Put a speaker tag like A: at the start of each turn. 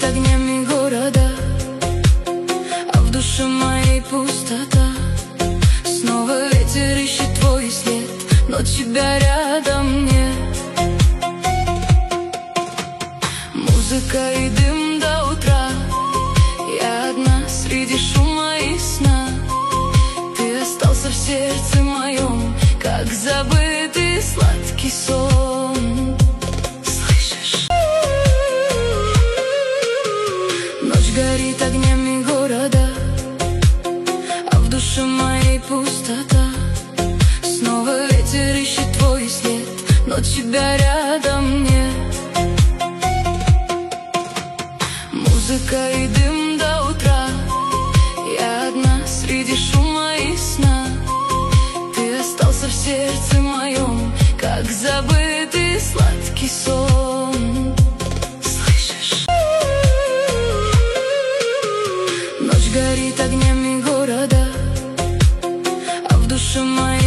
A: горит огнями города, а в душе моей пустота. Снова ветер ищет твой след, но тебя рядом нет. Музыка и дым до утра, я одна среди шума и сна. Ты остался в сердце моем, как забытый сладкий сон. Слышишь? Ночь горит огнями города, а в душе моей пустота. Снова ветер ищет твой след, но тебя рядом нет. Музыка и дым до утра, я одна среди шума и сна. Ты остался в сердце моем, как забытый сладкий сон. Слышишь? Ночь горит огнями города, а в душе моей